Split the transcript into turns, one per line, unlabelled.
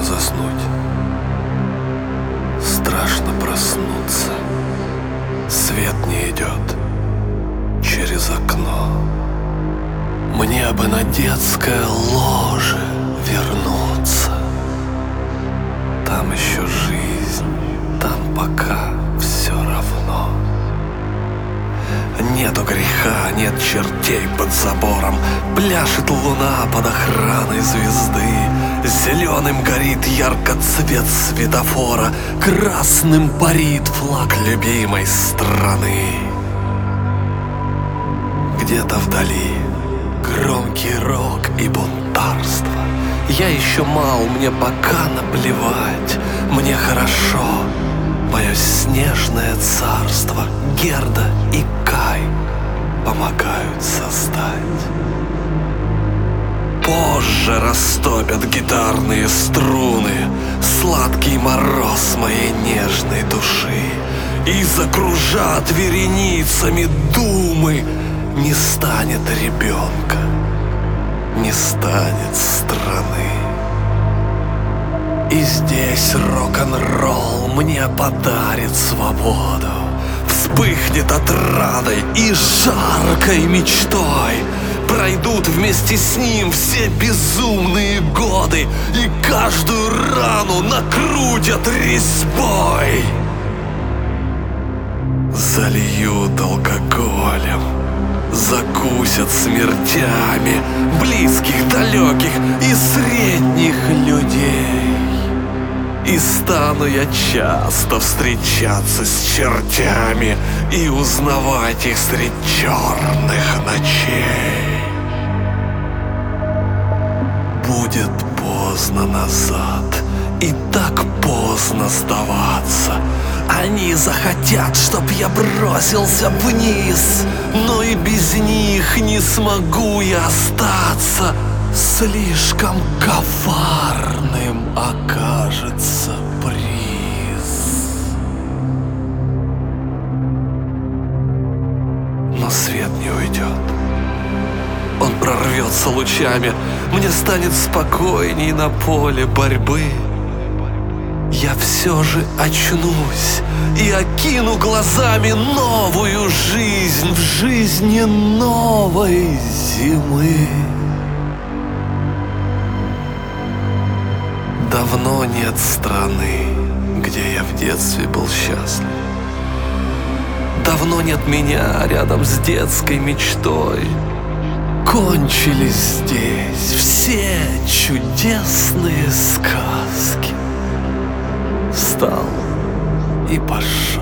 заснуть. Страшно проснуться. Свет не идет через окно. Мне бы на детское ложе вернуться. Там еще жизнь, там пока все равно. Нету греха, нет чертей под забором. Пляшет луна под охраной звезды. Зеленым горит яркоцвет светофора. Красным парит флаг любимой страны. Где-то вдали громкий рок и бунтарство. Я еще мал, мне пока наплевать. Мне хорошо, мое снежное царство. Герда и Кай помогают создать. Позже растопят гитарные струны сладкий мороз моей нежной души. И закружат вереницами думы. Не станет ребенка, не станет страны. И здесь рок-н-ролл мне подарит свободу. Вспыхнет отрадой и жаркой мечтой. Пройдут вместе с ним все безумные годы. И каждую рану накрутят резьбой. Зальют алкоголем, закусят смертями близких, далеких и средних людей. И стану я часто встречаться с чертями и узнавать их средь черных ночей. Будет поздно назад и так поздно сдаваться. Они захотят, чтоб я бросился вниз, но и без них не смогу я остаться. Слишком коварным окажется приз. Но свет не уйдет. Он прорвется лучами. Мне станет спокойней на поле борьбы. Я все же очнусь и окину глазами новую жизнь в жизни новой зимы. Давно нет страны, где я в детстве был счастлив. Давно нет меня рядом с детской мечтой. Кончились здесь все чудесные сказки. Встал и пошел.